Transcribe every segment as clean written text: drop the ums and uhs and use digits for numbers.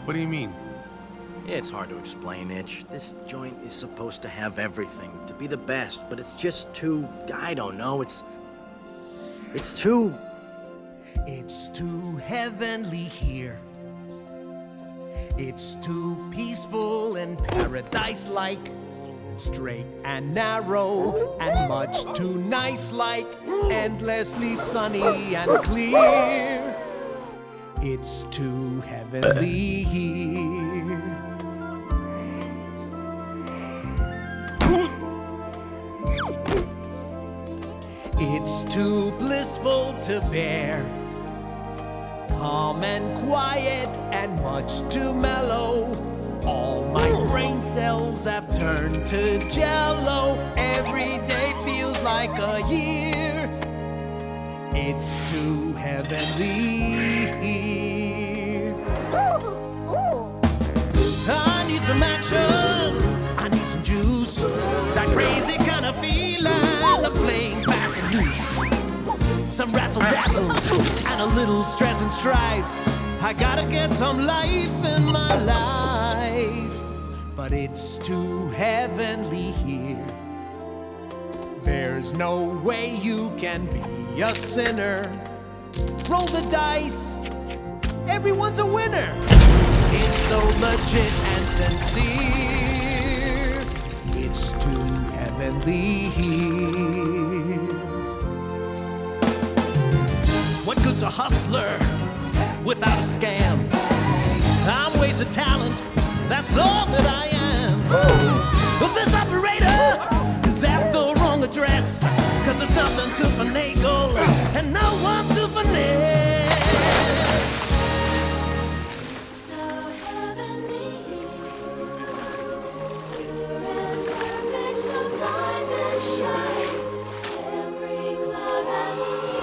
What do you mean? It's hard to explain, Itch. This joint is supposed to have everything, to be the best, but it's just too... I don't know, it's too... It's too heavenly here. It's too peaceful and paradise-like. Straight and narrow and much too nice-like. Endlessly sunny and clear. It's too heavenly here. It's too blissful to bear. Calm and quiet and much too mellow. All my brain cells have turned to jello. Every day feels like a year. It's too heavenly here. I need some action. I need some juice. That crazy kind of feeling of playing fast and loose. Some razzle-dazzle and a little stress and strife. I gotta get some life in my life. But it's too heavenly here. There's no way you can be a sinner. Roll the dice, everyone's a winner. It's so legit and sincere. It's too heavenly here. What good's a hustler without a scam? I'm wasted talent, that's all that I am. But this operator is at the wrong address. Cause there's nothing to finagle and no one to finesse. So heavenly, pure and perfect, sublime and shine. Every cloud has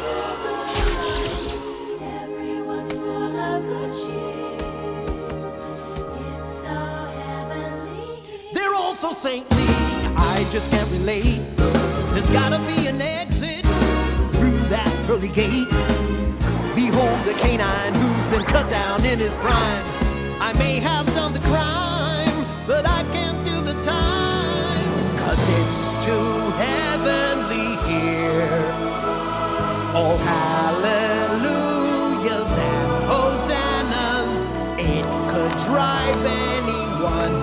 a silver line. Everyone's full of good cheer. It's so heavenly. They're all so saintly, I just can't relate. There's gotta be an exit through that pearly gate. Behold the canine who's been cut down in his prime. I may have done the crime, but I can't do the time. Cause it's too heavenly here. All hallelujahs and hosannas. It could drive anyone